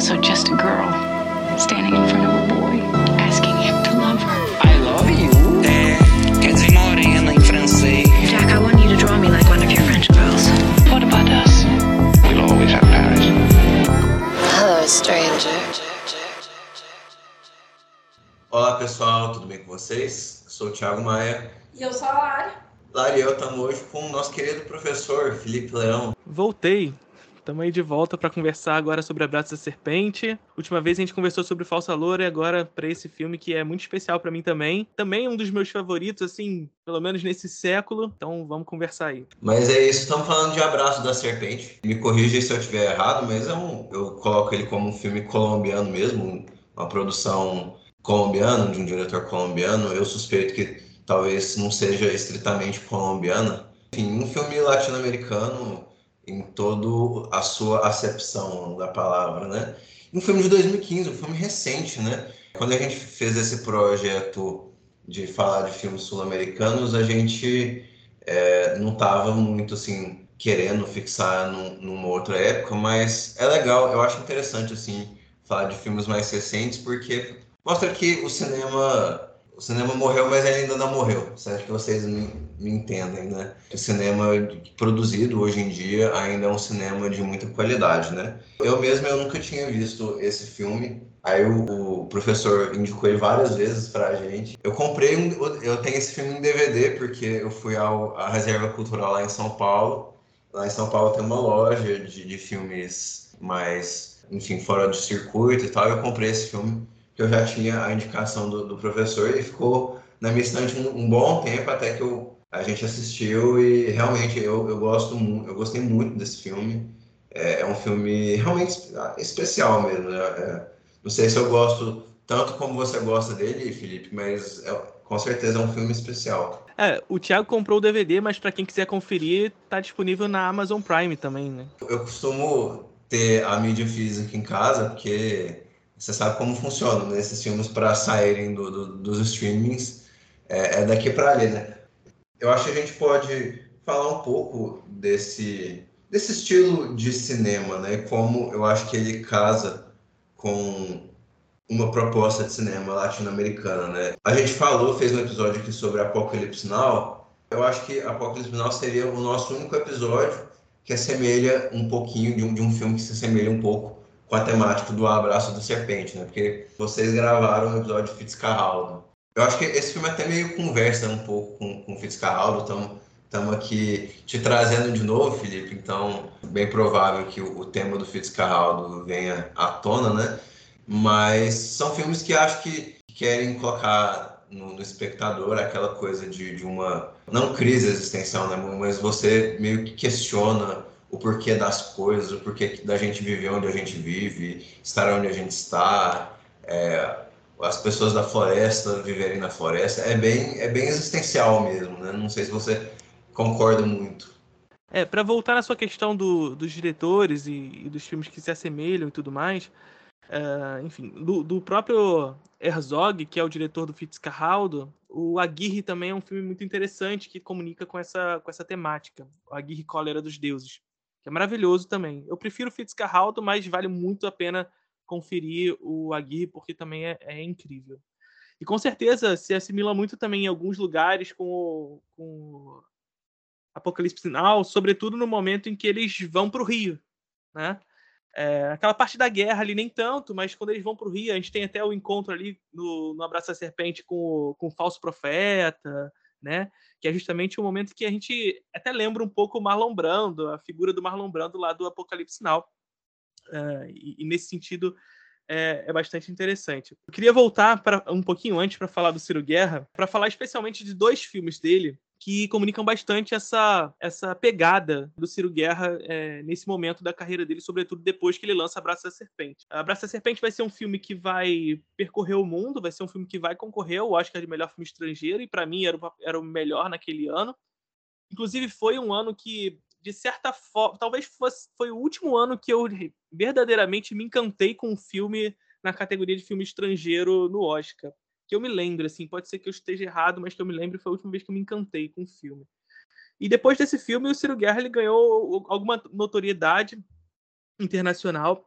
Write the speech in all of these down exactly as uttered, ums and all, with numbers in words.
also just a girl standing in front of a boy, asking him to love her. I love you. É, quer dizer morena em francês. Jack, I want you to draw me like one of your French girls. What about us? We'll always have Paris. Hello, stranger. Olá pessoal, tudo bem com vocês? Eu sou o Thiago Maia. E eu sou a Lari. Lari e eu estamos hoje com o nosso querido professor Felipe Leão. Voltei. Estamos aí de volta para conversar agora sobre Abraço da Serpente. Última vez a gente conversou sobre Falsa Loura e agora para esse filme que é muito especial para mim também. Também um dos meus favoritos, assim, pelo menos nesse século. Então vamos conversar aí. Mas é isso, estamos falando de Abraço da Serpente. Me corrija se eu estiver errado, mas é um, eu coloco ele como um filme colombiano mesmo, uma produção colombiana, de um diretor colombiano. Eu suspeito que talvez não seja estritamente colombiana. Enfim, um filme latino-americano em toda a sua acepção da palavra, né? Um filme de dois mil e quinze, um filme recente, né? Quando a gente fez esse projeto de falar de filmes sul-americanos, a gente é, não estava muito, assim, querendo fixar num, numa outra época, mas é legal, eu acho interessante, assim, falar de filmes mais recentes, porque mostra que o cinema... O cinema morreu, mas ele ainda não morreu. Acho que vocês me, me entendem, né? O cinema produzido hoje em dia ainda é um cinema de muita qualidade, né? Eu mesmo eu nunca tinha visto esse filme. Aí o, o professor indicou ele várias vezes pra gente. Eu comprei, um, eu tenho esse filme em D V D porque eu fui ao, à Reserva Cultural lá em São Paulo. Lá em São Paulo tem uma loja de, de filmes mais, enfim, fora do circuito e tal. Eu comprei esse filme, que eu já tinha a indicação do, do professor, e ficou na minha estante um, um bom tempo até que eu, a gente assistiu, e realmente eu, eu, gosto, eu gostei muito desse filme. É, é um filme realmente especial mesmo, né? É, não sei se eu gosto tanto como você gosta dele, Felipe, mas é, com certeza é um filme especial. É, o Thiago comprou o D V D, mas para quem quiser conferir, tá disponível na Amazon Prime também, né? Eu costumo ter a mídia física em casa, porque você sabe como funciona, né? Esses filmes, para saírem do, do, dos streamings, é, é daqui para ali, né? Eu acho que a gente pode falar um pouco desse, desse estilo de cinema, né? Como eu acho que ele casa com uma proposta de cinema latino-americana, né? A gente falou, fez um episódio aqui sobre Apocalipse Now. Eu acho que Apocalipse Now seria o nosso único episódio que assemelha um pouquinho de um, de um filme que se assemelha um pouco com a temática do Abraço da Serpente, né? Porque vocês gravaram um episódio de Fitzcarraldo. Eu acho que esse filme até meio conversa um pouco com, com o Fitzcarraldo. Estamos aqui te trazendo de novo, Felipe. Então, bem provável que o, o tema do Fitzcarraldo venha à tona, né? Mas são filmes que acho que querem colocar no, no espectador aquela coisa de, de uma... não crise existencial, né? Mas você meio que questiona o porquê das coisas, o porquê da gente viver onde a gente vive, estar onde a gente está, é, as pessoas da floresta viverem na floresta. É bem, é bem existencial mesmo, né? Não sei se você concorda muito. É, para voltar na sua questão do, dos diretores e, e dos filmes que se assemelham e tudo mais, é, enfim, do, do próprio Herzog, que é o diretor do Fitzcarraldo, o Aguirre também é um filme muito interessante que comunica com essa, com essa temática, o Aguirre Cólera dos Deuses, que é maravilhoso também. Eu prefiro o Fitzcarraldo, mas vale muito a pena conferir o Aguirre, porque também é, é incrível. E com certeza se assimila muito também em alguns lugares com o, com o Apocalipse Now, sobretudo no momento em que eles vão para o Rio, né? É, aquela parte da guerra ali nem tanto, mas quando eles vão para o Rio, a gente tem até o encontro ali no, no Abraço da Serpente com o, com o falso profeta, né? Que é justamente o momento que a gente até lembra um pouco o Marlon Brando, a figura do Marlon Brando lá do Apocalipse Now. Uh, e, e nesse sentido é, é bastante interessante. Eu queria voltar para um pouquinho antes para falar do Ciro Guerra, para falar especialmente de dois filmes dele que comunicam bastante essa, essa pegada do Ciro Guerra é, nesse momento da carreira dele, sobretudo depois que ele lança Abraço da Serpente. Abraço da Serpente vai ser um filme que vai percorrer o mundo, vai ser um filme que vai concorrer ao Oscar de melhor filme estrangeiro, e para mim era o, era o melhor naquele ano. Inclusive foi um ano que, de certa forma, talvez fosse, foi o último ano que eu verdadeiramente me encantei com um filme na categoria de filme estrangeiro no Oscar. Que eu me lembro, assim, pode ser que eu esteja errado, mas que eu me lembro, foi a última vez que eu me encantei com o filme. E depois desse filme, o Ciro Guerra ele ganhou alguma notoriedade internacional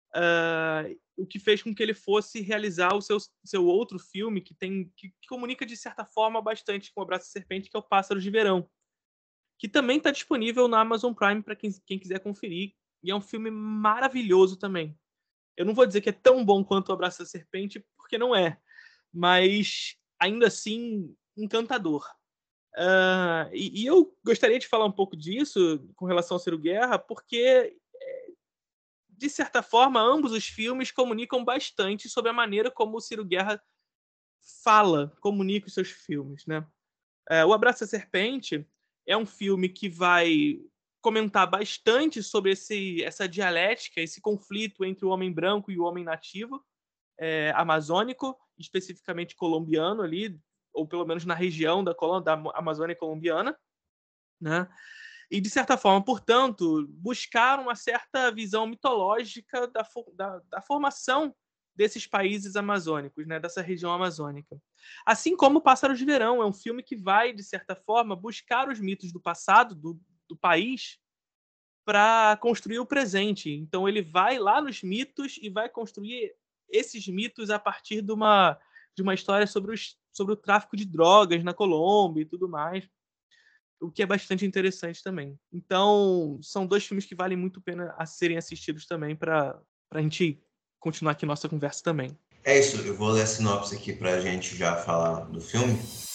uh, o que fez com que ele fosse realizar o seu, seu outro filme, que, tem, que, que comunica, de certa forma, bastante com O Abraço da Serpente, que é o Pássaros de Verão, que também está disponível na Amazon Prime para quem, quem quiser conferir, e é um filme maravilhoso também. Eu não vou dizer que é tão bom quanto O Abraço da Serpente, porque não é, mas ainda assim encantador. Uh, e, e eu gostaria de falar um pouco disso com relação ao Ciro Guerra, porque, de certa forma, ambos os filmes comunicam bastante sobre a maneira como o Ciro Guerra fala, comunica os seus filmes, né? Uh, o Abraço da Serpente é um filme que vai comentar bastante sobre esse, essa dialética, esse conflito entre o homem branco e o homem nativo, é, amazônico, especificamente colombiano ali, ou pelo menos na região da, da Amazônia colombiana, né? E, de certa forma, portanto, buscar uma certa visão mitológica da, da, da formação desses países amazônicos, né? Dessa região amazônica. Assim como Pássaros de Verão, é um filme que vai, de certa forma, buscar os mitos do passado, do, do país, para construir o presente. Então, ele vai lá nos mitos e vai construir esses mitos a partir de uma, de uma história sobre, os, sobre o tráfico de drogas na Colômbia e tudo mais, o que é bastante interessante também. Então, são dois filmes que valem muito a pena a serem assistidos também, para a gente continuar aqui nossa conversa também. É isso, eu vou ler a sinopse aqui para a gente já falar do filme.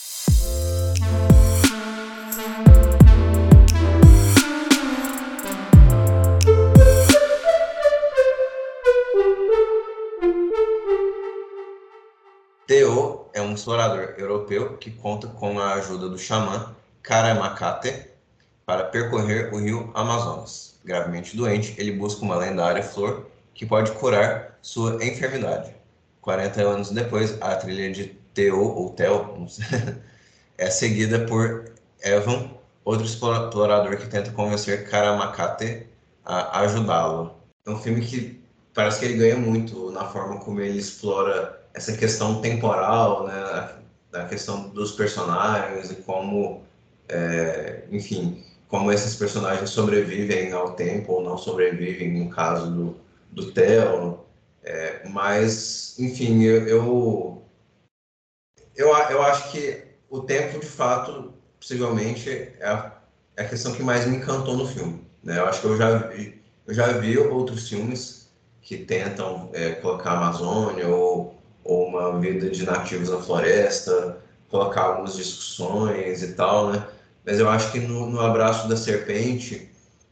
Theo é um explorador europeu que conta com a ajuda do xamã Karamacate para percorrer o rio Amazonas. Gravemente doente, ele busca uma lendária flor que pode curar sua enfermidade. quarenta anos depois, a trilha de Theo, ou Theo, não sei, é seguida por Evan, outro explorador que tenta convencer Karamacate a ajudá-lo. É um filme que parece que ele ganha muito na forma como ele explora essa questão temporal, né, a questão dos personagens e como, é, enfim, como esses personagens sobrevivem ao tempo ou não sobrevivem, no caso do, do Theo. É, mas, enfim, eu, eu, eu, eu acho que o tempo, de fato, possivelmente, é a, é a questão que mais me encantou no filme, né? Eu acho que eu já vi, eu já vi outros filmes que tentam é, colocar a Amazônia ou ou uma vida de nativos na floresta, colocar algumas discussões e tal, né? Mas eu acho que no, no Abraço da Serpente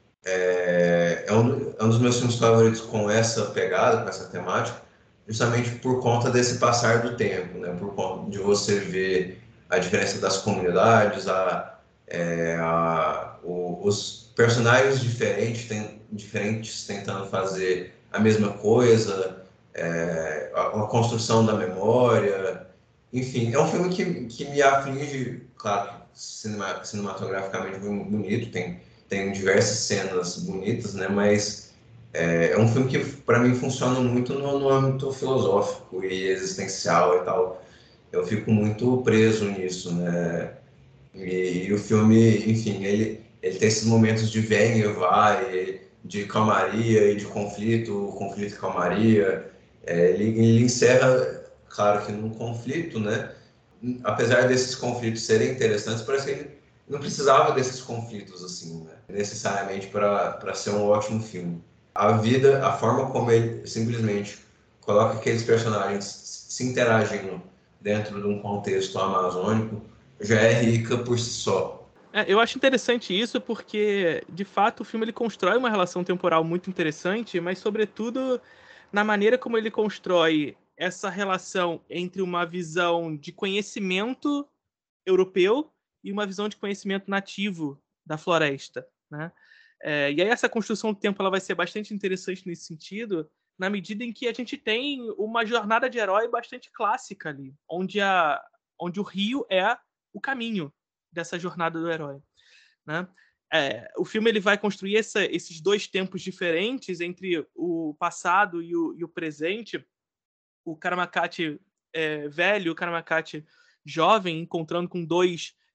é, é, um, é um dos meus filmes favoritos com essa pegada, com essa temática, justamente por conta desse passar do tempo, né? Por conta de você ver a diferença das comunidades, a, é, a, o, os personagens diferentes, tem, diferentes tentando fazer a mesma coisa, É, a, a construção da memória, enfim, é um filme que, que me aflige, claro, cinema, cinematograficamente muito bonito, tem, tem diversas cenas bonitas, né, mas é, é um filme que para mim funciona muito no, no âmbito filosófico e existencial e tal. Eu fico muito preso nisso, né, e, e o filme, enfim, ele, ele tem esses momentos de vem e vai, de calmaria e de conflito, conflito e calmaria. É, ele, ele encerra, claro que num conflito, né? Apesar desses conflitos serem interessantes, parece que ele não precisava desses conflitos, assim, né? Necessariamente para ser um ótimo filme. A vida, a forma como ele simplesmente coloca aqueles personagens se interagindo dentro de um contexto amazônico já é rica por si só. É, eu acho interessante isso porque, de fato, o filme ele constrói uma relação temporal muito interessante, mas, sobretudo, na maneira como ele constrói essa relação entre uma visão de conhecimento europeu e uma visão de conhecimento nativo da floresta, né? É, e aí essa construção do tempo ela vai ser bastante interessante nesse sentido, na medida em que a gente tem uma jornada de herói bastante clássica ali, onde, a, onde o rio é o caminho dessa jornada do herói, né? É, o filme ele vai construir essa, esses dois tempos diferentes entre o passado e o, e o presente. O Karamacate é, velho, o Karamacate jovem, encontrando com dois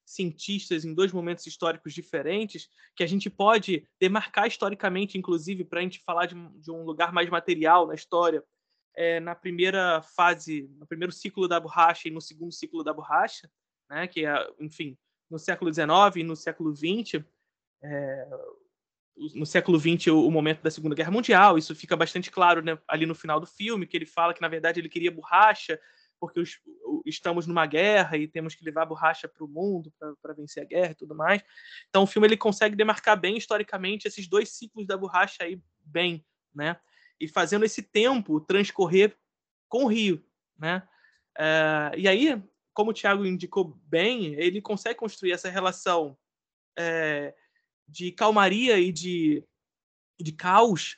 cientistas em dois momentos históricos diferentes, que a gente pode demarcar historicamente, inclusive, para a gente falar de, de um lugar mais material na história, é, na primeira fase, no primeiro ciclo da borracha e no segundo ciclo da borracha, né, que é, enfim, no século dezenove e no século vinte, é, no século vinte, o, o momento da Segunda Guerra Mundial, isso fica bastante claro, né, ali no final do filme, que ele fala que, na verdade, ele queria borracha, porque os, estamos numa guerra e temos que levar borracha para o mundo para vencer a guerra e tudo mais. Então, o filme ele consegue demarcar bem, historicamente, esses dois ciclos da borracha aí bem, né? E fazendo esse tempo transcorrer com o Rio, né? É, e aí, como o Thiago indicou bem, ele consegue construir essa relação é, de calmaria e de, de caos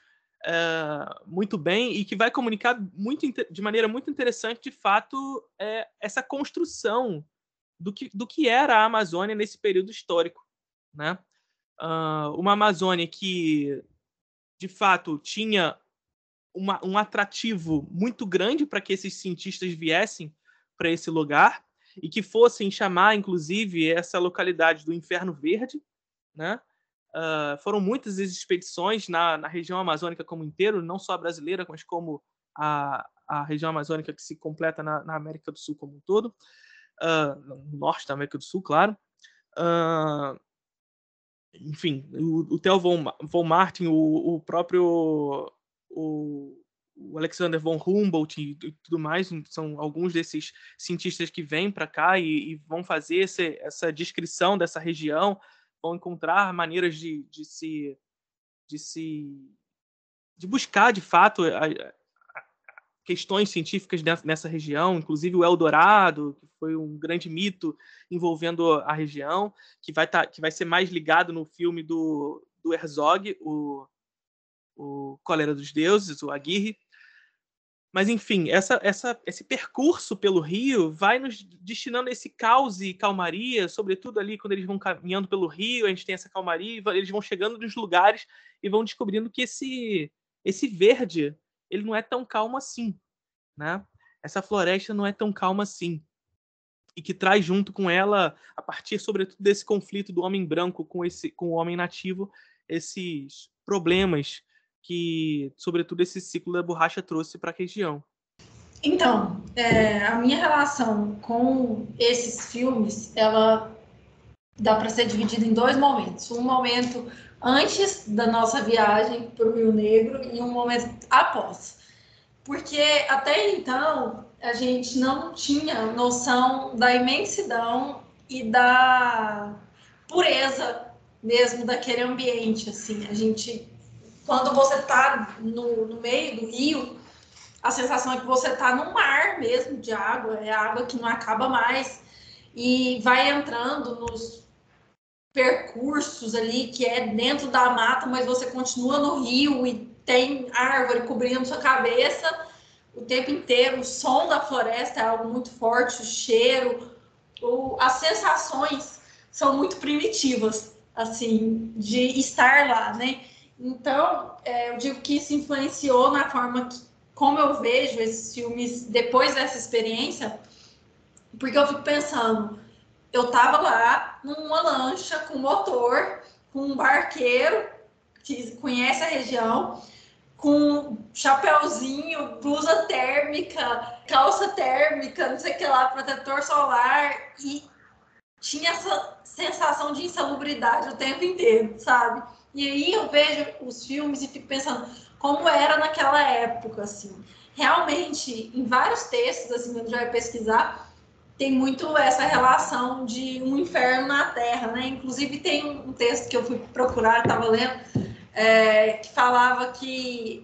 Uh, muito bem, e que vai comunicar muito, de maneira muito interessante, de fato, é, essa construção do que, do que era a Amazônia nesse período histórico, né? Uh, uma Amazônia que, de fato, tinha uma, um atrativo muito grande para que esses cientistas viessem para esse lugar e que fossem chamar, inclusive, essa localidade do Inferno Verde, né? Uh, foram muitas as expedições na, na região amazônica como inteiro, não só a brasileira, mas como a, a região amazônica que se completa na, na América do Sul como um todo, uh, no norte da América do Sul, claro. Uh, enfim, o, o Theo von, von Martin, o, o próprio o, o Alexander von Humboldt e, e tudo mais, são alguns desses cientistas que vêm para cá e, e vão fazer esse, essa descrição dessa região, vão encontrar maneiras de, de se de se de buscar de fato a, a, questões científicas nessa região, inclusive o Eldorado, que foi um grande mito envolvendo a região, que vai tá, que vai ser mais ligado no filme do, do Herzog, o, o Cólera dos Deuses, o Aguirre. Mas, enfim, essa, essa, esse percurso pelo Rio vai nos destinando a esse caos e calmaria, sobretudo ali quando eles vão caminhando pelo Rio, a gente tem essa calmaria, eles vão chegando nos lugares e vão descobrindo que esse, esse verde ele não é tão calmo assim, né? Essa floresta não é tão calma assim. E que traz junto com ela, a partir, sobretudo, desse conflito do homem branco com, esse, com o homem nativo, esses problemas que, sobretudo, esse ciclo da borracha trouxe para a região. Então, é, a minha relação com esses filmes, ela dá para ser dividida em dois momentos. Um momento antes da nossa viagem para o Rio Negro e um momento após. Porque até então, a gente não tinha noção da imensidão e da pureza mesmo daquele ambiente. Assim, a gente... Quando você está no, no meio do rio, a sensação é que você está no mar mesmo de água, é água que não acaba mais, e vai entrando nos percursos ali, que é dentro da mata, mas você continua no rio e tem árvore cobrindo sua cabeça o tempo inteiro, o som da floresta é algo muito forte, o cheiro, o, as sensações são muito primitivas, assim, de estar lá, né? Então, é, eu digo que isso influenciou na forma que, como eu vejo esses filmes depois dessa experiência, porque eu fico pensando, eu estava lá numa lancha com motor, com um barqueiro que conhece a região, com chapéuzinho, blusa térmica, calça térmica, não sei o que lá, protetor solar, e tinha essa sensação de insalubridade o tempo inteiro, sabe? E aí eu vejo os filmes e fico pensando como era naquela época, assim. Realmente, em vários textos, assim, quando já vai pesquisar, tem muito essa relação de um inferno na Terra, né? Inclusive tem um texto que eu fui procurar, estava lendo, é, que falava que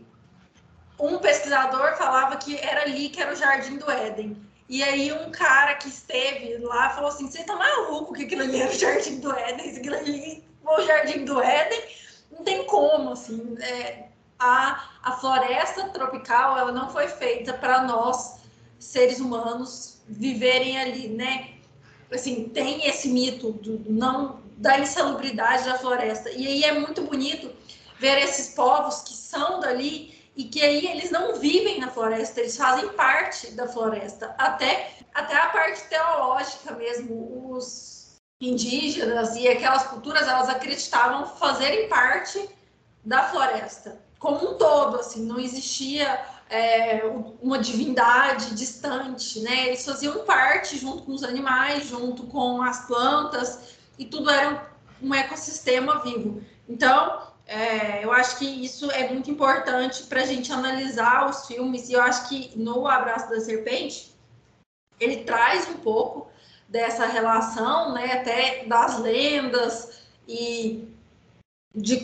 um pesquisador falava que era ali que era o Jardim do Éden. E aí um cara que esteve lá falou assim, você tá maluco que aquilo ali era o Jardim do Éden? Aquilo ali, o Jardim do Éden, não tem como, assim. É, a, a floresta tropical, ela não foi feita para nós, seres humanos, viverem ali, né? Assim, tem esse mito do, não, da insalubridade da floresta. E aí é muito bonito ver esses povos que são dali e que aí eles não vivem na floresta, eles fazem parte da floresta. Até, até a parte teológica mesmo, os, indígenas e aquelas culturas, elas acreditavam fazerem parte da floresta como um todo, assim, não existia é, uma divindade distante, né? Eles faziam parte junto com os animais, junto com as plantas, e tudo era um ecossistema vivo. Então, é, eu acho que isso é muito importante para a gente analisar os filmes, e eu acho que no Abraço da Serpente ele traz um pouco dessa relação, né, até das lendas e de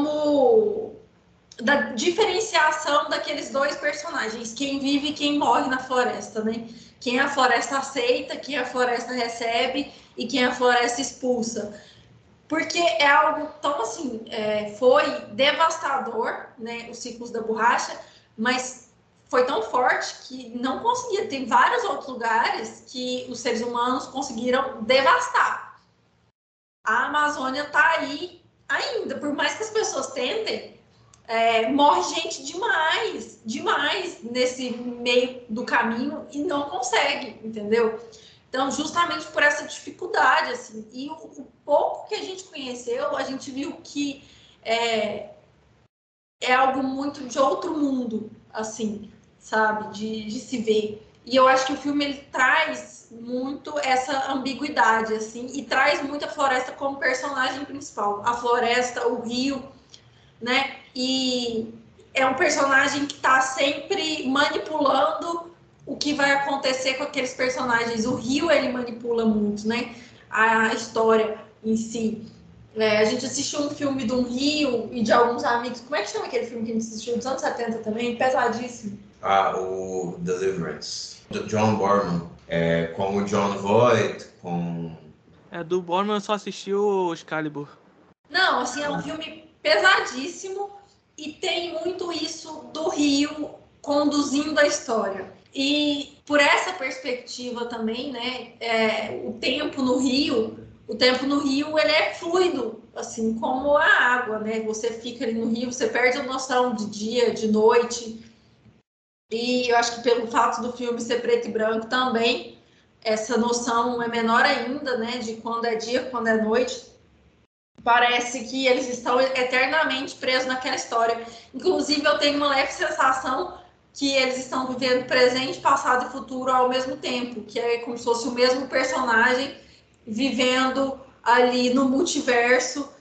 como da diferenciação daqueles dois personagens, quem vive e quem morre na floresta, né? Quem a floresta aceita, quem a floresta recebe e quem a floresta expulsa. Porque é algo tão assim, é, foi devastador, né, os ciclos da borracha, mas foi tão forte que não conseguia. Tem vários outros lugares que os seres humanos conseguiram devastar. A Amazônia está aí ainda, por mais que as pessoas tentem, é, morre gente demais, demais nesse meio do caminho e não consegue, entendeu? Então, justamente por essa dificuldade, assim, e o, o pouco que a gente conheceu, a gente viu que é, é algo muito de outro mundo, assim, sabe, de, de se ver. E eu acho que o filme, ele traz muito essa ambiguidade, assim, e traz muito a floresta como personagem principal. A floresta, o rio, né, e é um personagem que está sempre manipulando o que vai acontecer com aqueles personagens. O rio, ele manipula muito, né, a história em si. É, a gente assistiu um filme de um rio e de alguns amigos. Como é que chama aquele filme que a gente assistiu dos anos setenta também? Pesadíssimo. Ah, o Deliverance, do John Borman, é, com o John Voight, com... É, do Borman eu só assisti o Excalibur. Não, assim, é um filme pesadíssimo e tem muito isso do rio conduzindo a história. E por essa perspectiva também, né, é, o tempo no rio, o tempo no rio, ele é fluido, assim como a água, né? Você fica ali no rio, você perde a noção de dia, de noite. E eu acho que pelo fato do filme ser preto e branco também, essa noção é menor ainda, né, de quando é dia, quando é noite. Parece que eles estão eternamente presos naquela história. Inclusive, eu tenho uma leve sensação que eles estão vivendo presente, passado e futuro ao mesmo tempo, que é como se fosse o mesmo personagem vivendo ali no multiverso,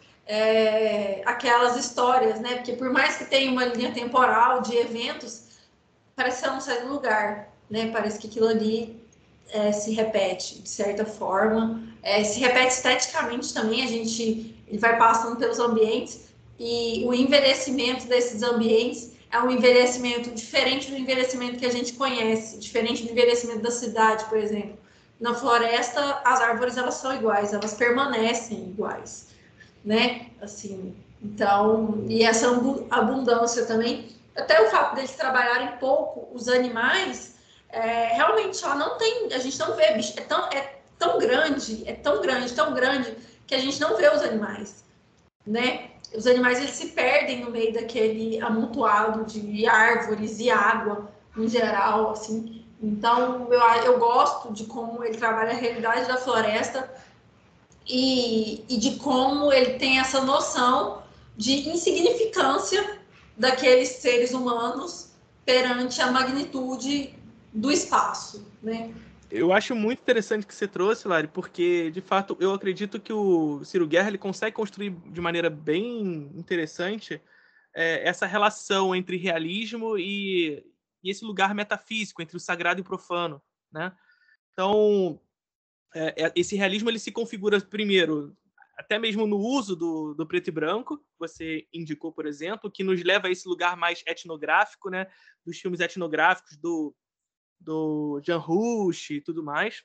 é, aquelas histórias, né? Porque por mais que tenha uma linha temporal de eventos, parece que não sai do lugar, né? Parece que aquilo ali é, se repete de certa forma, é, se repete esteticamente também. A gente ele vai passando pelos ambientes e o envelhecimento desses ambientes é um envelhecimento diferente do envelhecimento que a gente conhece, diferente do envelhecimento da cidade, por exemplo. Na floresta, as árvores elas são iguais, elas permanecem iguais, né? Assim, então, e essa abundância também, até o fato deles trabalharem pouco os animais, é, realmente ela não tem, a gente não vê, bicho, é tão, é tão grande, é tão grande, tão grande, que a gente não vê os animais, né? Os animais, eles se perdem no meio daquele amontoado de árvores e água, em geral, assim. Então, eu, eu gosto de como ele trabalha a realidade da floresta e, e de como ele tem essa noção de insignificância daqueles seres humanos perante a magnitude do espaço, né? Eu acho muito interessante o que você trouxe, Lari, porque, de fato, eu acredito que o Ciro Guerra ele consegue construir de maneira bem interessante é, essa relação entre realismo e, e esse lugar metafísico, entre o sagrado e o profano, né? Então, é, esse realismo ele se configura, primeiro, até mesmo no uso do, do preto e branco, você indicou, por exemplo, que nos leva a esse lugar mais etnográfico, né? Dos filmes etnográficos do do Jan Hus e tudo mais.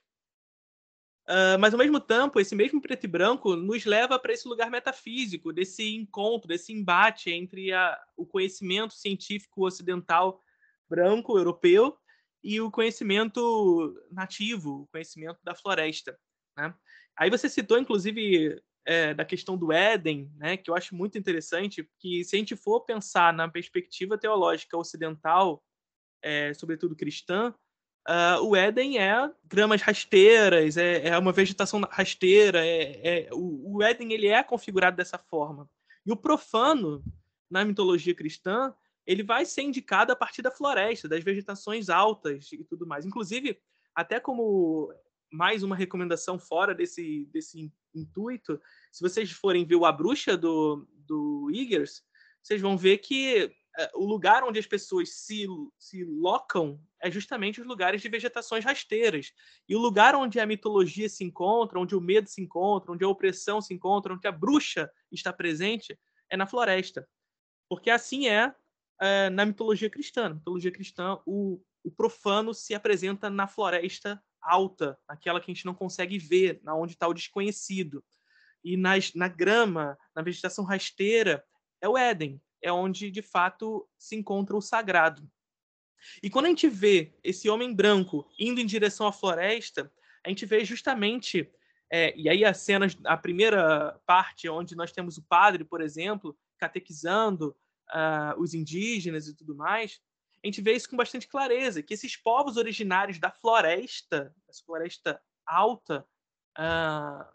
Uh, mas, ao mesmo tempo, esse mesmo preto e branco nos leva para esse lugar metafísico, desse encontro, desse embate entre a, o conhecimento científico ocidental branco, europeu, e o conhecimento nativo, o conhecimento da floresta, né? Aí você citou, inclusive, é, da questão do Éden, né, que eu acho muito interessante, que se a gente for pensar na perspectiva teológica ocidental, É, sobretudo cristã, Uh, o Éden é gramas rasteiras, é, é uma vegetação rasteira, é, é, o, o Éden ele é configurado dessa forma. E o profano, na mitologia cristã, ele vai ser indicado a partir da floresta, das vegetações altas e tudo mais. Inclusive, até como mais uma recomendação fora desse, desse intuito, se vocês forem ver o A Bruxa do, do Eggers, vocês vão ver que o lugar onde as pessoas se, se locam é justamente os lugares de vegetações rasteiras. E o lugar onde a mitologia se encontra, onde o medo se encontra, onde a opressão se encontra, onde a bruxa está presente, é na floresta. Porque assim é, é na mitologia cristã. Na mitologia cristã, o, o profano se apresenta na floresta alta, aquela que a gente não consegue ver, na onde está o desconhecido. E nas, na grama, na vegetação rasteira, é o Éden. É onde, de fato, se encontra o sagrado. E quando a gente vê esse homem branco indo em direção à floresta, a gente vê justamente... É, e aí a cena, a primeira parte, onde nós temos o padre, por exemplo, catequizando uh, os indígenas e tudo mais, a gente vê isso com bastante clareza, que esses povos originários da floresta, essa floresta alta, uh,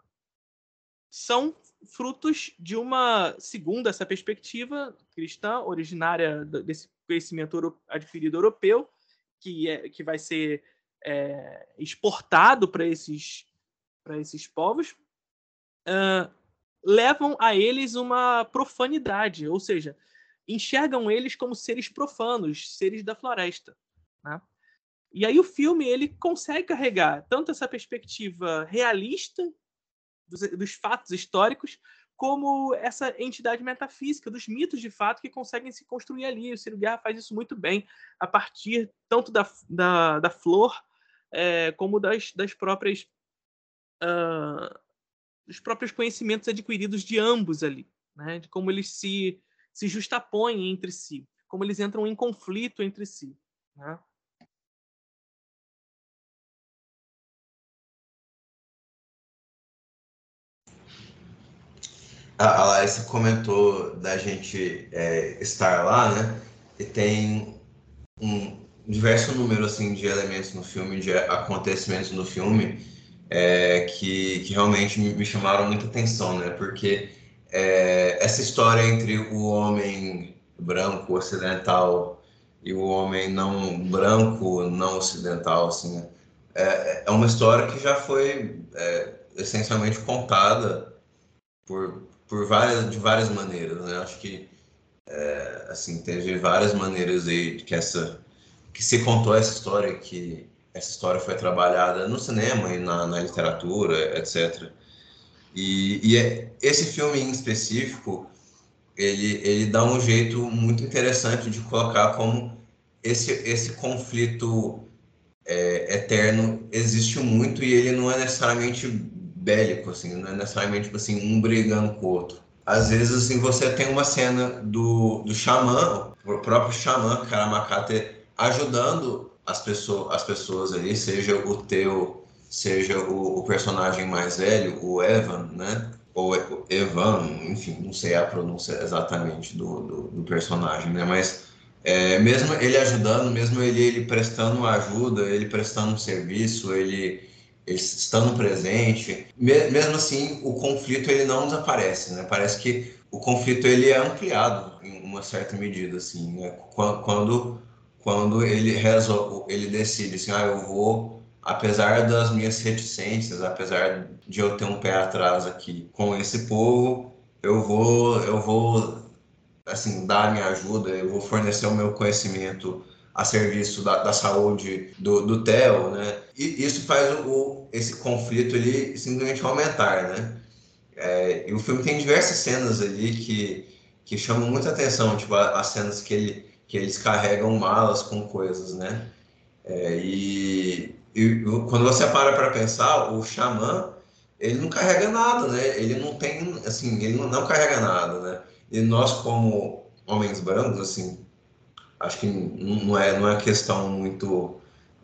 são frutos de uma, segundo essa perspectiva cristã, originária desse conhecimento adquirido europeu, que, é, que vai ser é, exportado para esses, para esses povos, uh, levam a eles uma profanidade, ou seja, enxergam eles como seres profanos, seres da floresta, né? E aí o filme ele consegue carregar tanto essa perspectiva realista Dos, dos fatos históricos, como essa entidade metafísica, dos mitos de fato que conseguem se construir ali. O Ciro Guerra faz isso muito bem, a partir tanto da, da, da flor, é, como das, das próprias, uh, dos próprios conhecimentos adquiridos de ambos ali, né? De como eles se, se justapõem entre si, como eles entram em conflito entre si, né? A Larissa comentou da gente é, estar lá, né? E tem um diverso número assim, de elementos no filme, de acontecimentos no filme, é, que, que realmente me chamaram muita atenção, né? Porque é, essa história entre o homem branco ocidental e o homem não branco não ocidental, assim, é, é uma história que já foi é, essencialmente contada por por várias, de várias maneiras, né? Acho que é, assim, teve várias maneiras aí que essa que se contou essa história, que essa história foi trabalhada no cinema e na, na literatura, etcétera. E, e é, esse filme em específico, ele ele dá um jeito muito interessante de colocar como esse esse conflito é, eterno existe muito e ele não é necessariamente bélico, assim, não é necessariamente tipo assim, um brigando com o outro. Às vezes, assim, você tem uma cena do, do xamã, o próprio xamã, Karamakate, ajudando as pessoas, as pessoas ali, seja o Theo, seja o, o personagem mais velho, o Evan, né? Ou Evan, enfim, não sei a pronúncia exatamente do, do, do personagem, né? Mas é, mesmo ele ajudando, mesmo ele, ele prestando ajuda, ele prestando serviço, ele... estando presente, mesmo assim o conflito ele não desaparece, né? Parece que o conflito ele é ampliado em uma certa medida, assim, né? Quando quando ele resolve, ele decide assim, ah, eu vou, apesar das minhas reticências, apesar de eu ter um pé atrás aqui com esse povo, eu vou eu vou assim dar a minha ajuda, eu vou fornecer o meu conhecimento a serviço da, da saúde do, do Theo, né? E isso faz o, esse conflito ele simplesmente aumentar, né? É, e o filme tem diversas cenas ali que, que chamam muita atenção, tipo as cenas que, ele, que eles carregam malas com coisas, né? É, e, e quando você para para pensar, o xamã, ele não carrega nada, né? Ele não tem, assim, ele não, não carrega nada, né? E nós como homens brancos, assim, acho que não é, não é questão muito,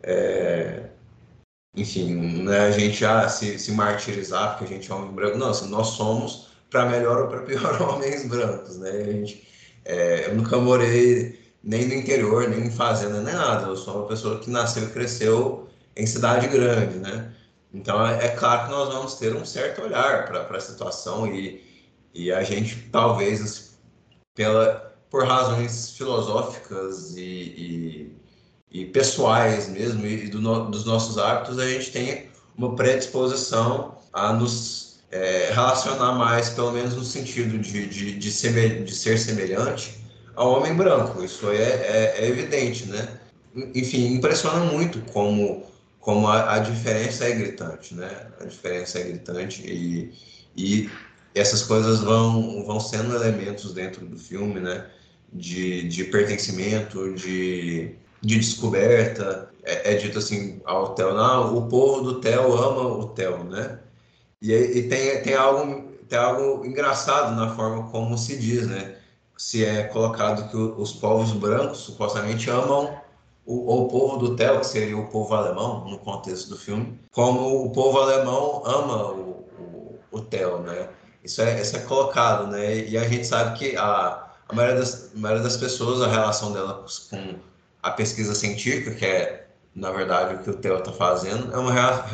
é, enfim, não é a gente ah, se, se martirizar porque a gente é homem branco. Não, assim, nós somos, para melhor ou para pior, homens brancos, né? A gente, é, eu nunca morei nem no interior, nem em fazenda, nem nada. Eu sou uma pessoa que nasceu e cresceu em cidade grande, né? Então, é, é claro que nós vamos ter um certo olhar para a situação e, e a gente, talvez, pela, por razões filosóficas e, e, e pessoais mesmo, e do no, dos nossos hábitos, a gente tem uma predisposição a nos é, relacionar mais, pelo menos no sentido de, de, de, semelh, de ser semelhante ao homem branco. Isso é, é, é evidente, né? Enfim, impressiona muito como, como a, a diferença é gritante, né? A diferença é gritante e, e essas coisas vão, vão sendo elementos dentro do filme, né? De, de pertencimento, de, de descoberta. É, é dito assim ao Theo, não, o povo do Theo ama o Theo, né? E, e tem, tem, algo, tem algo engraçado na forma como se diz, né? Se é colocado que os povos brancos supostamente amam o, o povo do Theo, que seria o povo alemão, no contexto do filme, como o povo alemão ama o, o, o Theo, né? Isso é, isso é colocado, né? E a gente sabe que a, a, maioria das, a maioria das pessoas, a relação dela com a pesquisa científica, que é, na verdade, o que o Theo está fazendo, é uma,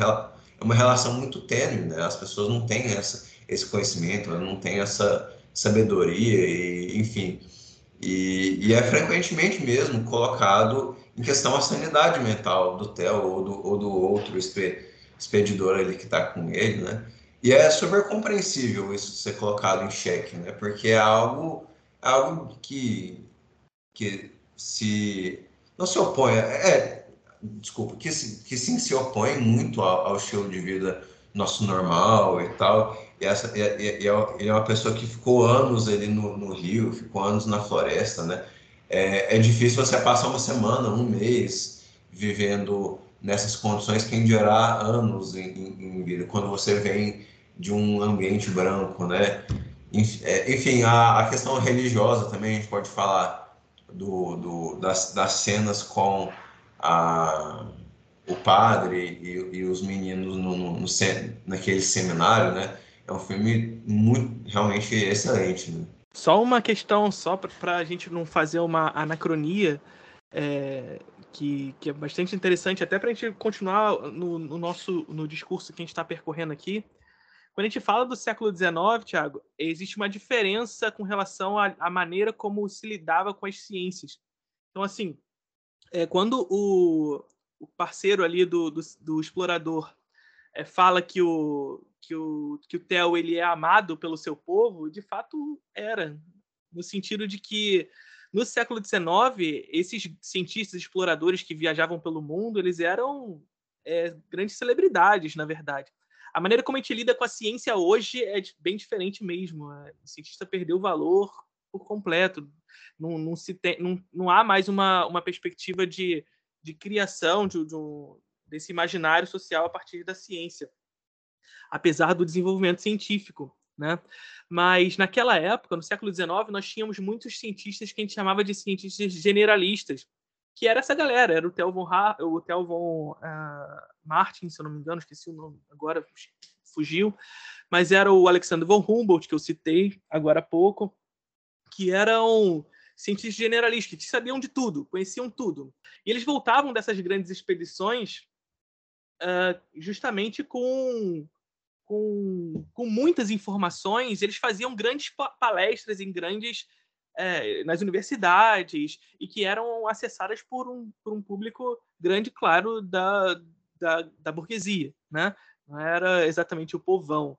é uma relação muito tênue, né? As pessoas não têm essa, esse conhecimento, não têm essa sabedoria, e, enfim. E, e é frequentemente mesmo colocado em questão a sanidade mental do Theo ou do, ou do outro expedidor ali que está com ele, né? E é super compreensível isso ser colocado em xeque, né? Porque é algo, é algo que, que se não se opõe, é, desculpa, que, se, que sim se opõe muito ao, ao estilo de vida nosso normal e tal. E, essa, e, e, e é uma pessoa que ficou anos ali no, no Rio, ficou anos na floresta, né? É, é difícil você passar uma semana, um mês vivendo nessas condições, quem dirá anos em, em, em vida, quando você vem de um ambiente branco, né? Enfim, a, a questão religiosa também, a gente pode falar do, do, das, das cenas com a, o padre e, e os meninos no, no, no, naquele seminário, né? É um filme muito, realmente excelente, né? Só uma questão, só para a gente não fazer uma anacronia, é, que, que é bastante interessante, até para a gente continuar no, no nosso no discurso que a gente está percorrendo aqui. Quando a gente fala do século dezenove, Thiago, existe uma diferença com relação à, à maneira como se lidava com as ciências. Então, assim, é, quando o, o parceiro ali do, do, do explorador é, fala que o, que o, que o Theo ele é amado pelo seu povo, de fato era, no sentido de que no século dezenove, esses cientistas exploradores que viajavam pelo mundo, eles eram é, grandes celebridades, na verdade. A maneira como a gente lida com a ciência hoje é bem diferente mesmo. O cientista perdeu o valor por completo. Não, não, se tem, não, não há mais uma, uma perspectiva de, de criação de, de um, desse imaginário social a partir da ciência, apesar do desenvolvimento científico, né? Mas naquela época, no século dezenove, nós tínhamos muitos cientistas que a gente chamava de cientistas generalistas, que era essa galera, era o Theo von, ha- o Theo von uh, Martin, se eu não me engano, esqueci o nome agora, fugiu, mas era o Alexander von Humboldt, que eu citei agora há pouco, que eram cientistas generalistas, que sabiam de tudo, conheciam tudo. E eles voltavam dessas grandes expedições uh, justamente com, com, com muitas informações. Eles faziam grandes palestras em grandes... É, nas universidades, e que eram acessadas por um, por um público grande, claro, da, da, da burguesia, né? Não era exatamente o povão,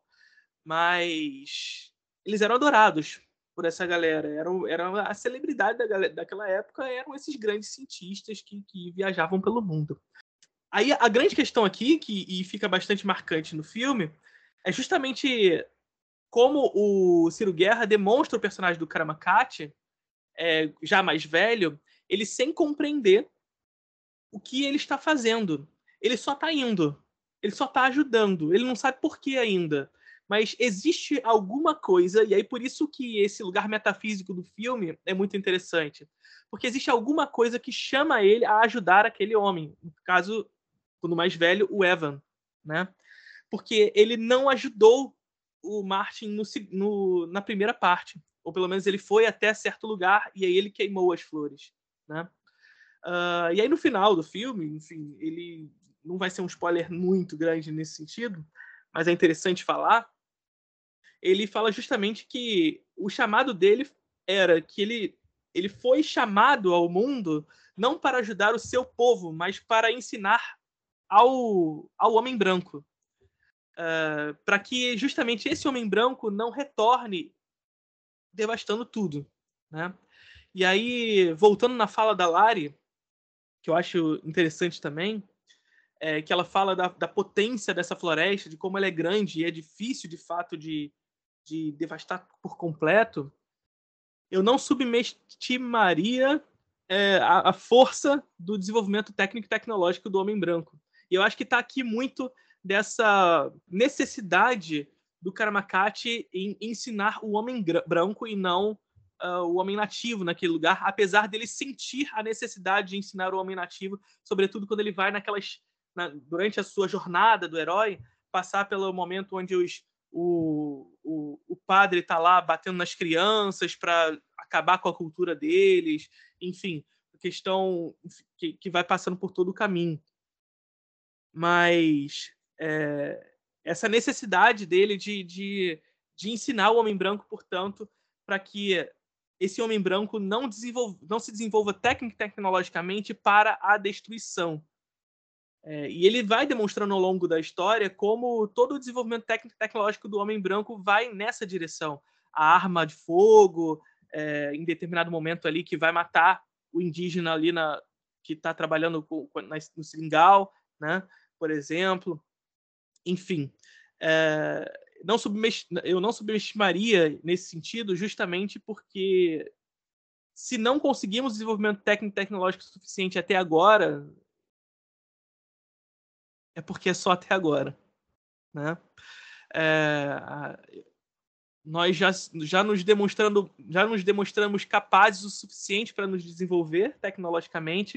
mas eles eram adorados por essa galera, eram, eram a celebridade da galera, daquela época, eram esses grandes cientistas que, que viajavam pelo mundo. Aí a grande questão aqui, que e fica bastante marcante no filme, é justamente como o Ciro Guerra demonstra o personagem do Karamakati, é, já mais velho, ele sem compreender o que ele está fazendo. Ele só está indo. Ele só está ajudando. Ele não sabe por que ainda. Mas existe alguma coisa, e aí por isso que esse lugar metafísico do filme é muito interessante. Porque existe alguma coisa que chama ele a ajudar aquele homem. No caso, quando mais velho, o Evan, né? Porque ele não ajudou o Martin no, no, na primeira parte. Ou pelo menos ele foi até certo lugar e aí ele queimou as flores. né? Uh, e aí no final do filme, enfim, ele não vai ser um spoiler muito grande nesse sentido, mas é interessante falar, ele fala justamente que o chamado dele era que ele, ele foi chamado ao mundo não para ajudar o seu povo, mas para ensinar ao, ao homem branco. Uh, para que justamente esse homem branco não retorne devastando tudo, né? E aí, voltando na fala da Lari, que eu acho interessante também, é que ela fala da, da potência dessa floresta, de como ela é grande e é difícil, de fato, de, de devastar por completo. Eu não subestimaria é, a, a força do desenvolvimento técnico e tecnológico do homem branco. E eu acho que está aqui muito dessa necessidade do Karamakati em ensinar o homem branco e não uh, o homem nativo naquele lugar, apesar dele sentir a necessidade de ensinar o homem nativo, sobretudo quando ele vai naquelas, na, durante a sua jornada do herói, passar pelo momento onde os, o, o, o padre está lá batendo nas crianças para acabar com a cultura deles, enfim, questão que, que vai passando por todo o caminho. Mas é, essa necessidade dele de, de, de ensinar o homem branco, portanto, para que esse homem branco não, desenvolva, não se desenvolva técnica e tecnologicamente para a destruição. É, e ele vai demonstrando ao longo da história como todo o desenvolvimento técnico e tecnológico do homem branco vai nessa direção. A arma de fogo, é, em determinado momento ali, que vai matar o indígena ali na, que está trabalhando com, na, no seringal, né? Por exemplo. Enfim, é, não eu não subestimaria nesse sentido justamente porque se não conseguimos desenvolvimento técnico e tecnológico suficiente até agora, é porque é só até agora, né? É, nós já, já, nos demonstrando, já nos demonstramos capazes o suficiente para nos desenvolver tecnologicamente,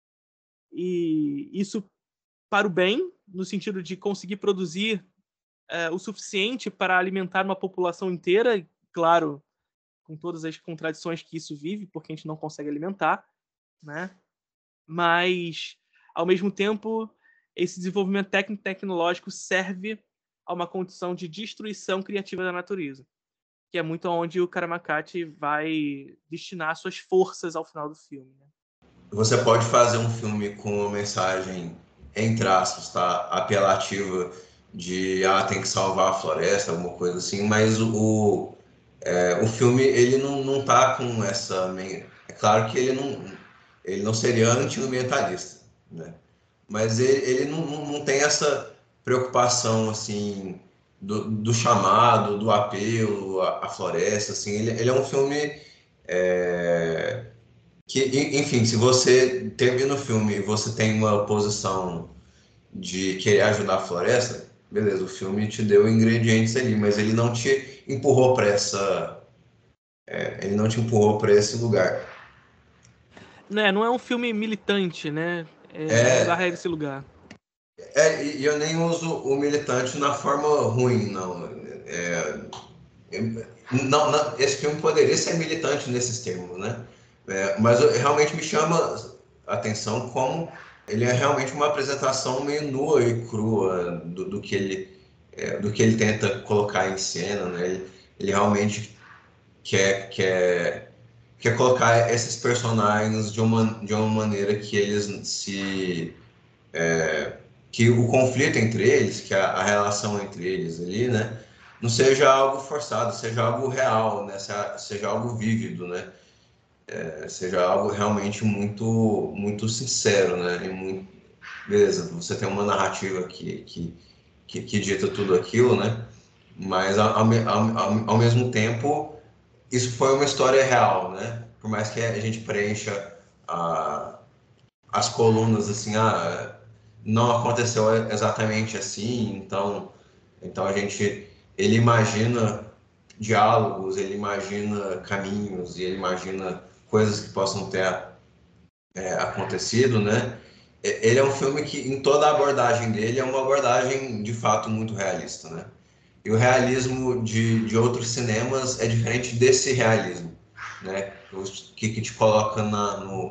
e isso para o bem, no sentido de conseguir produzir é, o suficiente para alimentar uma população inteira, claro, com todas as contradições que isso vive, porque a gente não consegue alimentar, né? Mas, ao mesmo tempo, esse desenvolvimento técnico e tecnológico serve a uma condição de destruição criativa da natureza, que é muito onde o Karamakati vai destinar suas forças ao final do filme, né? Você pode fazer um filme com uma mensagem, em traços, tá? Apelativa, de ah, tem que salvar a floresta, alguma coisa assim, mas o, é, o filme, ele não, não tá com essa... É claro que ele não, ele não seria anti-ambientalista, né? Mas ele, ele não, não, não tem essa preocupação, assim, do, do chamado, do apelo à, à floresta, assim. Ele, ele é um filme... É, que, enfim, se você termina o filme e você tem uma posição de querer ajudar a floresta, beleza, o filme te deu ingredientes ali, mas ele não te empurrou para essa, é, ele não te empurrou para esse lugar. Não é, não é um filme militante, né? É, é larga esse lugar. É, e eu nem uso o militante na forma ruim, não. É, não, não, esse filme poderia ser militante nesses termos, né? É, mas realmente me chama a atenção como ele é realmente uma apresentação meio nua e crua do, do, que, ele, é, do que ele tenta colocar em cena, né? Ele, ele realmente quer, quer, quer colocar esses personagens de uma, de uma maneira que eles se... É, que o conflito entre eles, que a, a relação entre eles ali, né? Não seja algo forçado, seja algo real, né? Seja, seja algo vívido, né? É, seja algo realmente muito, muito sincero, né? E muito... Beleza, você tem uma narrativa que, que, que, que dita tudo aquilo, né? Mas ao, ao, ao mesmo tempo, isso foi uma história real, né? Por mais que a gente preencha a, as colunas assim, ah, não aconteceu exatamente assim, então, então a gente, ele imagina diálogos, ele imagina caminhos e ele imagina coisas que possam ter é, acontecido, né? Ele é um filme que, em toda a abordagem dele, é uma abordagem, de fato, muito realista, né? E o realismo de, de outros cinemas é diferente desse realismo, né? Que, que te coloca na, no,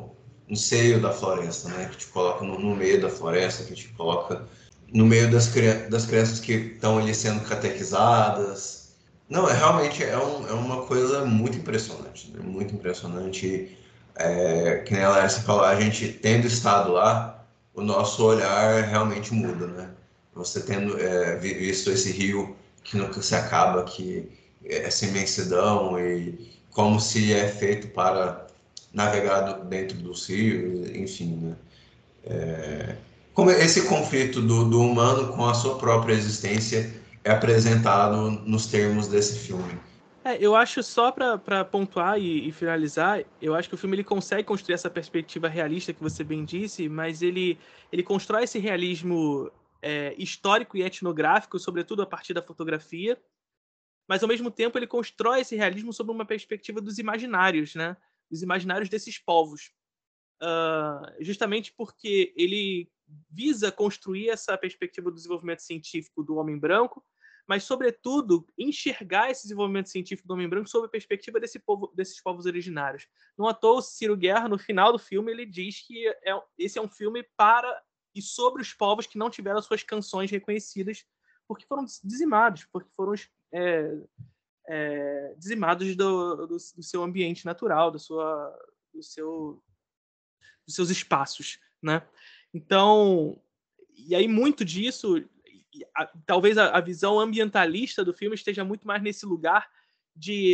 no seio da floresta, né? Que te coloca no, no meio da floresta, que te coloca no meio das, das crianças que estão ali sendo catequizadas. Não, é realmente é, um, é uma coisa muito impressionante, né? Muito impressionante. É, que nem a Larissa falou, a gente tendo estado lá, o nosso olhar realmente muda, né? Você tendo é, visto esse rio que nunca se acaba, que essa imensidão e como se é feito para navegar dentro dos rios, enfim, né? É, como esse conflito do, do humano com a sua própria existência é apresentado nos termos desse filme. É, eu acho, só para pontuar e, e finalizar, eu acho que o filme ele consegue construir essa perspectiva realista que você bem disse, mas ele, ele constrói esse realismo é, histórico e etnográfico, sobretudo a partir da fotografia, mas ao mesmo tempo ele constrói esse realismo sob uma perspectiva dos imaginários, né? Dos imaginários desses povos. Uh, justamente porque ele visa construir essa perspectiva do desenvolvimento científico do homem branco, mas, sobretudo, enxergar esse desenvolvimento científico do homem branco sob a perspectiva desse povo, desses povos originários. Não à toa, Ciro Guerra, no final do filme, ele diz que é, esse é um filme para e sobre os povos que não tiveram suas canções reconhecidas porque foram dizimados, porque foram é, é, dizimados do, do, do seu ambiente natural, da sua, do seu, dos seus espaços, né? Então, e aí muito disso... A, talvez a, a visão ambientalista do filme esteja muito mais nesse lugar de,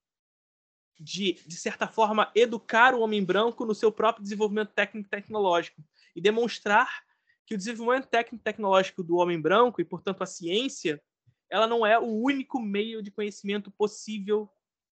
de, de certa forma, educar o homem branco no seu próprio desenvolvimento técnico e tecnológico e demonstrar que o desenvolvimento técnico e tecnológico do homem branco, e, portanto, a ciência, ela não é o único meio de conhecimento possível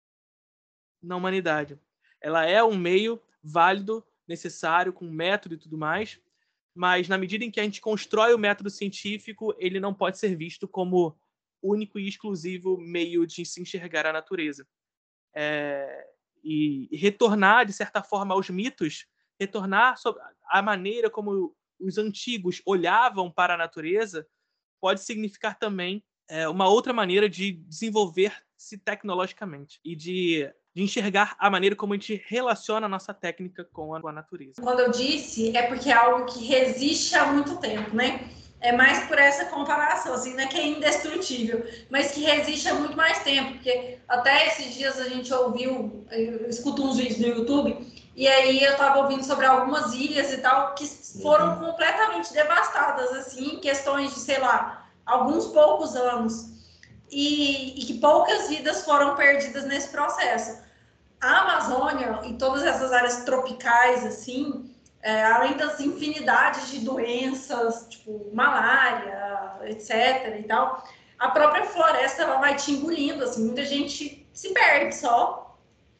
na humanidade. Ela é um meio válido, necessário, com método e tudo mais, mas na medida em que a gente constrói o método científico, ele não pode ser visto como único e exclusivo meio de se enxergar a natureza. É, e, e retornar, de certa forma, aos mitos, retornar sobre a maneira como os antigos olhavam para a natureza, pode significar também é, uma outra maneira de desenvolver-se tecnologicamente e de... de enxergar a maneira como a gente relaciona a nossa técnica com a, com a natureza. Quando eu disse, é porque é algo que resiste há muito tempo, né? É mais por essa comparação, assim, não é que é indestrutível, mas que resiste há muito mais tempo, porque até esses dias a gente ouviu, eu escuto uns vídeos no YouTube, e aí eu estava ouvindo sobre algumas ilhas e tal, que foram uhum. completamente devastadas, assim, em questões de, sei lá, alguns poucos anos. E, e que poucas vidas foram perdidas nesse processo. A Amazônia e todas essas áreas tropicais, assim, é, além das infinidades de doenças, tipo malária, etcétera e tal, a própria floresta ela vai te engolindo, assim, muita gente se perde só.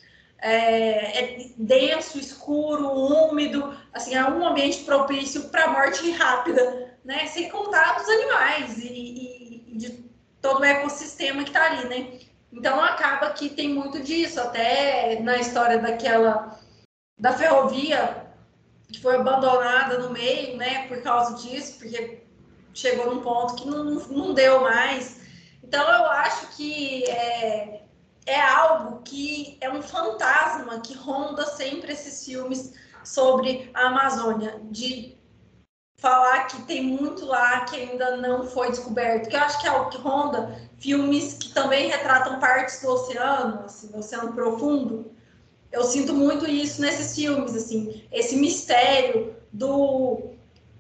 É, é denso, escuro, úmido, assim, é um ambiente propício para morte rápida, né? Sem contar dos animais e, e, e de todo o ecossistema que está ali, né? Então acaba que tem muito disso, até na história daquela da ferrovia que foi abandonada no meio, né? Por causa disso, porque chegou num ponto que não, não deu mais. Então eu acho que é, é algo que é um fantasma que ronda sempre esses filmes sobre a Amazônia, de falar que tem muito lá que ainda não foi descoberto, que eu acho que é algo que ronda filmes que também retratam partes do oceano, assim, do oceano profundo. Eu sinto muito isso nesses filmes, assim, esse mistério do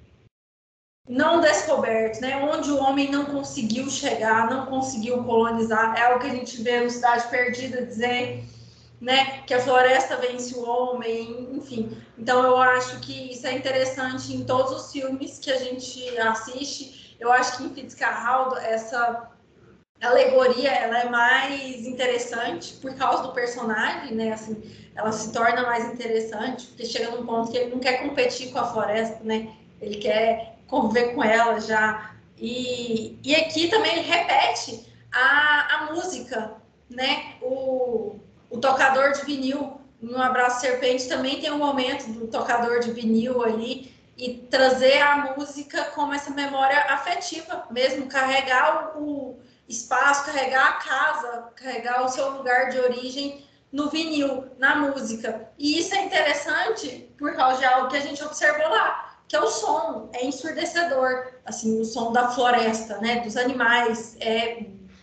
não descoberto, né? Onde o homem não conseguiu chegar, não conseguiu colonizar, é algo que a gente vê no Cidade Perdida dizer, né, que a floresta vence o homem, enfim. Então eu acho que isso é interessante em todos os filmes que a gente assiste. Eu acho que em Fitzcarraldo essa alegoria ela é mais interessante por causa do personagem, né? Assim, ela se torna mais interessante porque chega num ponto que ele não quer competir com a floresta, né? Ele quer conviver com ela já. E, e aqui também ele repete a, a música, né? O O tocador de vinil, no Abraço Serpente, também tem um momento do tocador de vinil ali, e trazer a música como essa memória afetiva mesmo, carregar o espaço, carregar a casa, carregar o seu lugar de origem no vinil, na música. E isso é interessante por causa de algo que a gente observou lá, que é o som, é ensurdecedor, assim, o som da floresta, né, dos animais, é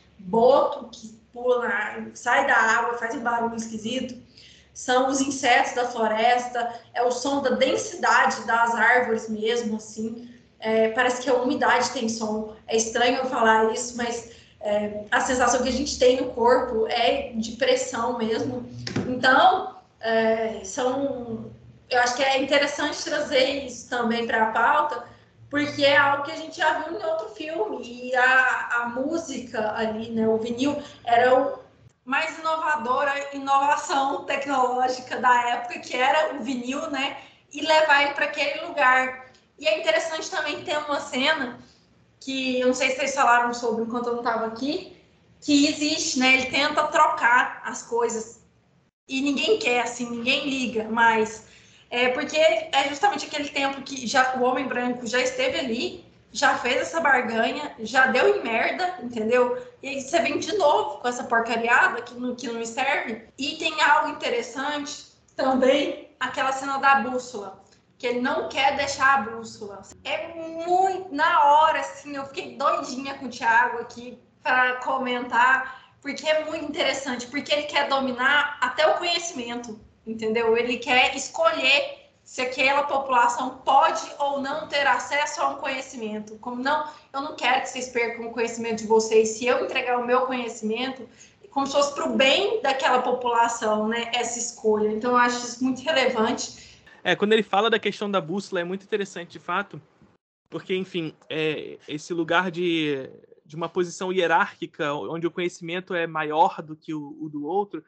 boto que pula, sai da água, faz um barulho esquisito, são os insetos da floresta, é o som da densidade das árvores mesmo, assim, é, parece que a umidade tem som, é estranho eu falar isso, mas é, a sensação que a gente tem no corpo é de pressão mesmo, então, é, são, eu acho que é interessante trazer isso também para a pauta, porque é algo que a gente já viu em outro filme, e a, a música ali, né, o vinil, era o mais inovadora inovação tecnológica da época, que era o vinil, né, e levar ele para aquele lugar. E é interessante também ter uma cena, que eu não sei se vocês falaram sobre enquanto eu não estava aqui, que existe, né, ele tenta trocar as coisas, e ninguém quer, assim, ninguém liga, mas... É porque é justamente aquele tempo que já, o homem branco já esteve ali, já fez essa barganha, já deu em merda, entendeu? E aí você vem de novo com essa porcariada que não, que não me serve. E tem algo interessante também, aquela cena da bússola, que ele não quer deixar a bússola. É muito, na hora, assim, eu fiquei doidinha com o Thiago aqui para comentar, porque é muito interessante, porque ele quer dominar até o conhecimento. Entendeu? Ele quer escolher se aquela população pode ou não ter acesso a um conhecimento. Como não, eu não quero que vocês percam o conhecimento de vocês. Se eu entregar o meu conhecimento, como se fosse para o bem daquela população, né? Essa escolha. Então, eu acho isso muito relevante. É, quando ele fala da questão da bússola, é muito interessante, de fato, porque, enfim, é, esse lugar de, de uma posição hierárquica, onde o conhecimento é maior do que o, o do outro.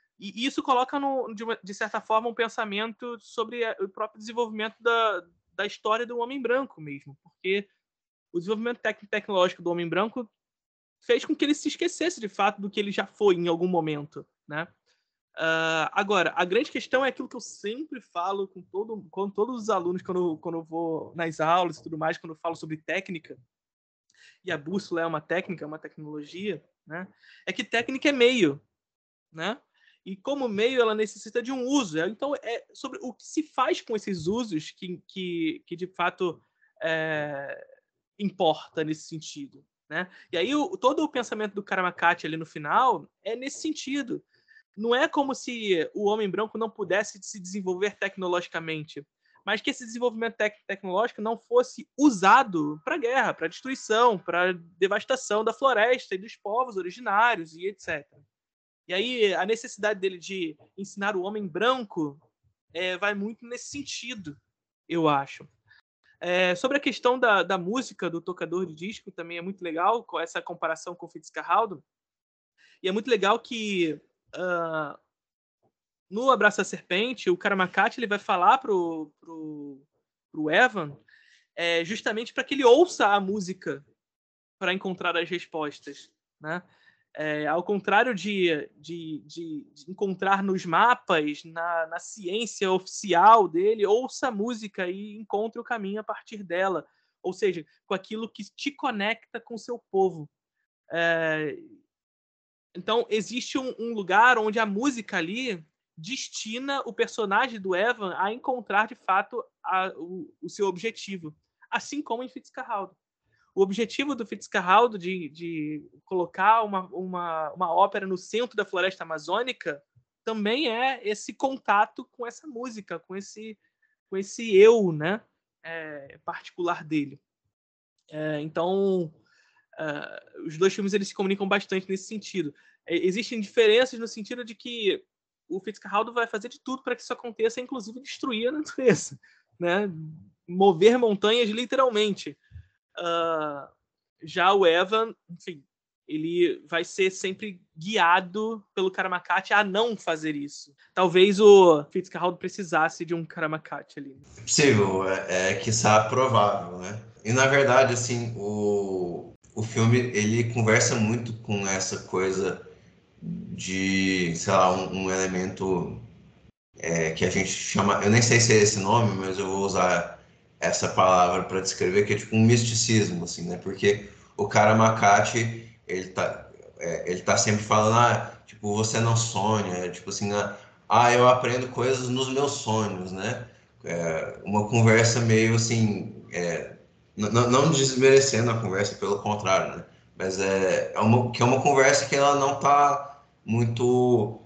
E isso coloca, no, de, uma, de certa forma, um pensamento sobre o próprio desenvolvimento da, da história do homem branco mesmo. Porque o desenvolvimento técnico tecnológico do homem branco fez com que ele se esquecesse, de fato, do que ele já foi em algum momento, né? Uh, agora, a grande questão é aquilo que eu sempre falo com, todo, com todos os alunos quando, quando eu vou nas aulas e tudo mais, quando eu falo sobre técnica, e a bússola é uma técnica, é uma tecnologia, né? É que técnica é meio, né? E como meio, ela necessita de um uso. Então, é sobre o que se faz com esses usos que, que, que de fato, é, importa nesse sentido, né? E aí, o, todo o pensamento do Karamakati ali no final é nesse sentido. Não é como se o homem branco não pudesse se desenvolver tecnologicamente, mas que esse desenvolvimento tec- tecnológico não fosse usado para guerra, para destruição, para devastação da floresta e dos povos originários e etcétera. E aí a necessidade dele de ensinar o homem branco é, vai muito nesse sentido, eu acho. É, sobre a questão da, da música, do tocador de disco, também é muito legal, com essa comparação com o Fitzcarraldo. E é muito legal que uh, no Abraço à Serpente, o Karamakati ele vai falar pro, pro, pro Evan é, justamente para que ele ouça a música para encontrar as respostas, né? É, ao contrário de, de, de, de encontrar nos mapas, na, na ciência oficial dele, ouça a música e encontre o caminho a partir dela. Ou seja, com aquilo que te conecta com o seu povo. É, então, existe um, um lugar onde a música ali destina o personagem do Evan a encontrar, de fato, a, o, o seu objetivo. Assim como em Fitzcarraldo. O objetivo do Fitzcarraldo de, de colocar uma, uma, uma ópera no centro da floresta amazônica também é esse contato com essa música, com esse, com esse eu, né, é, particular dele. É, então, é, os dois filmes eles se comunicam bastante nesse sentido. É, existem diferenças no sentido de que o Fitzcarraldo vai fazer de tudo para que isso aconteça, inclusive destruir a natureza, né? Mover montanhas literalmente. Uh, já o Evan, enfim, ele vai ser sempre guiado pelo Karamakati a não fazer isso. Talvez o Fitzcarraldo precisasse de um Karamakati ali. É possível, é, é quiçá provável, né? E na verdade, assim, o, o filme ele conversa muito com essa coisa de, sei lá, um, um elemento é, que a gente chama, eu nem sei se é esse nome, mas eu vou usar essa palavra para descrever, que é tipo um misticismo, assim, né? Porque o Karamakati, ele tá, é, ele tá sempre falando, ah, tipo, você não sonha, tipo assim, ah, eu aprendo coisas nos meus sonhos, né? É, uma conversa meio assim, é, não, não desmerecendo a conversa, pelo contrário, né? Mas é, é uma, que é uma conversa que ela não tá muito,